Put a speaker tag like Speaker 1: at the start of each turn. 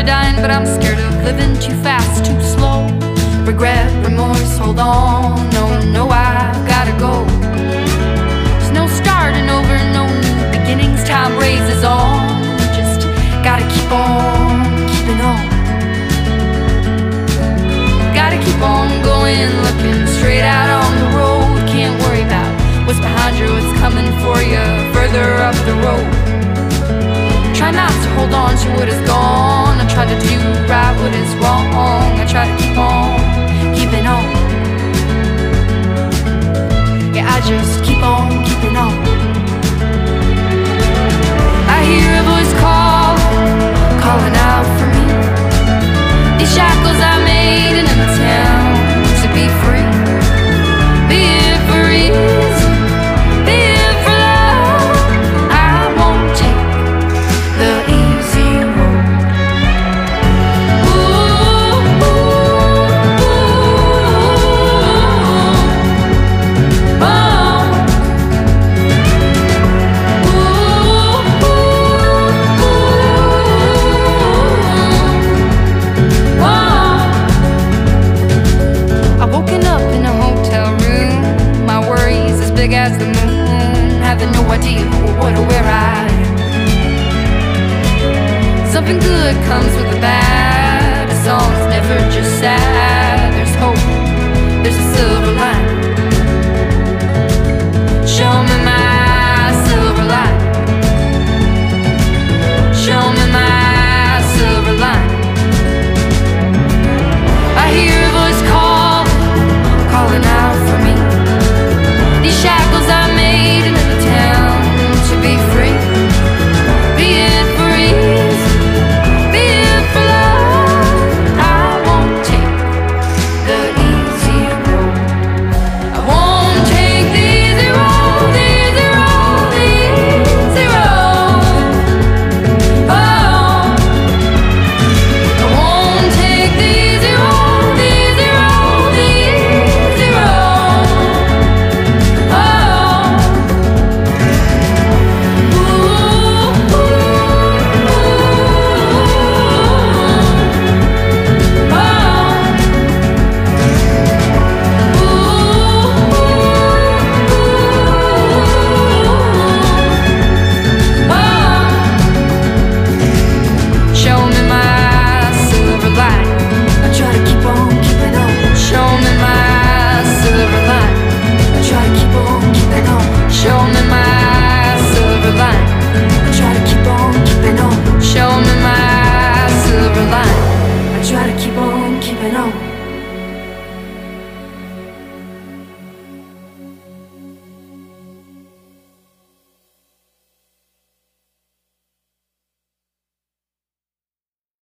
Speaker 1: dying, but I'm scared of living too fast, too slow. Regret, remorse, hold on. No, no, I gotta go. There's no starting over, no new beginnings. Time raises on. Just gotta keep on keeping on. Gotta keep on going, looking straight out on the road. Can't worry about what's behind you, what's coming for you further up the road. Try not to hold on to what is gone. I try to do right what is wrong. I try to keep on keeping on. Yeah, I just keep on keeping on. I hear a voice calling out for me. These shackles I made in a town to be free. Be it for easy, be it for love. I won't take the easy road. Ooh, ooh, ooh, oh. I've woken up in a hotel room, my worries as big as the moon, having no idea what or where I am. Something good comes with the bad. A song's never just sad. There's hope, there's a silver line.